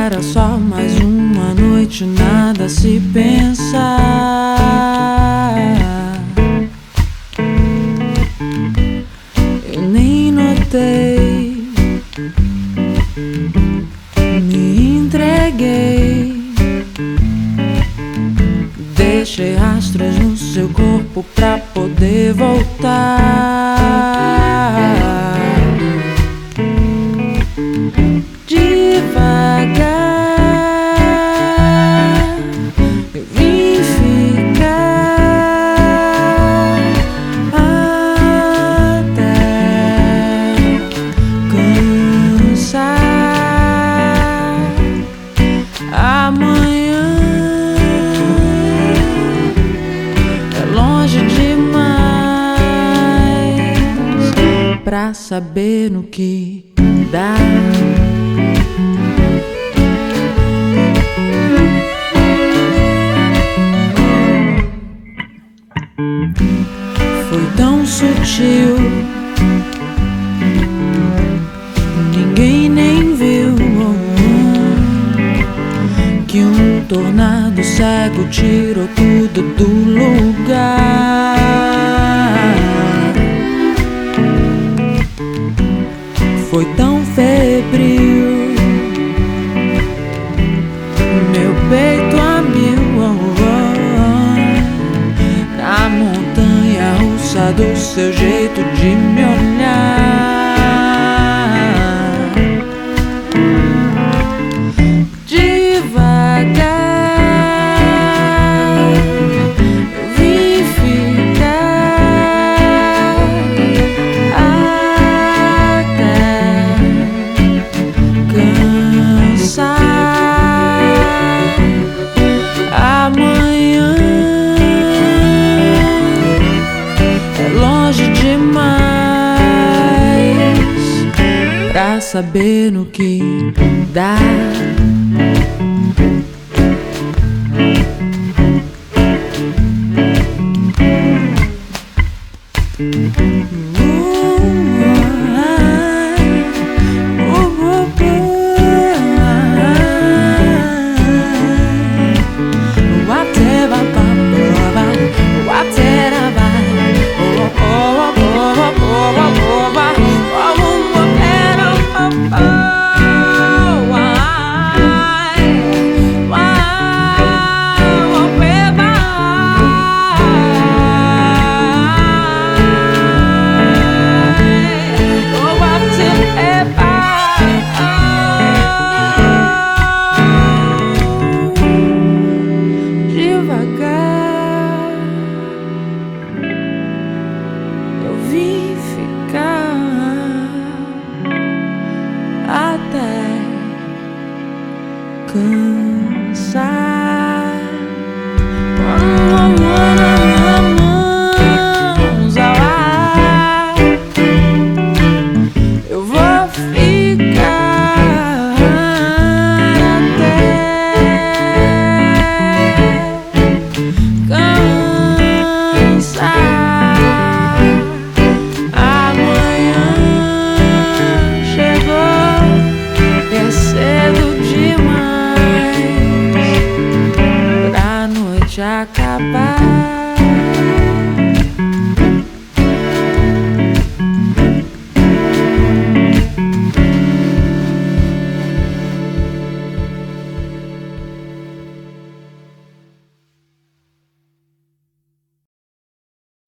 era só mais uma noite, nada a se pensar. Eu nem notei, me entreguei, deixei rastros no seu corpo pra poder voltar. Devagar eu vim ficar até cansar. Amanhã é longe demais pra saber no que dá. Foi tão sutil, ninguém nem viu, que um tornado cego tirou tudo do lugar. Foi tão febril, meu peito a mil, na montanha russa do seu jeito de me olhar. Devagar eu vim ficar até cansar. Amanhã é longe demais pra saber no que dá. Eu vim ficar até cansar. Mãos ao ar, eu vou ficar até cansar. Amanhã chegou, é cedo demais pra noite acabar.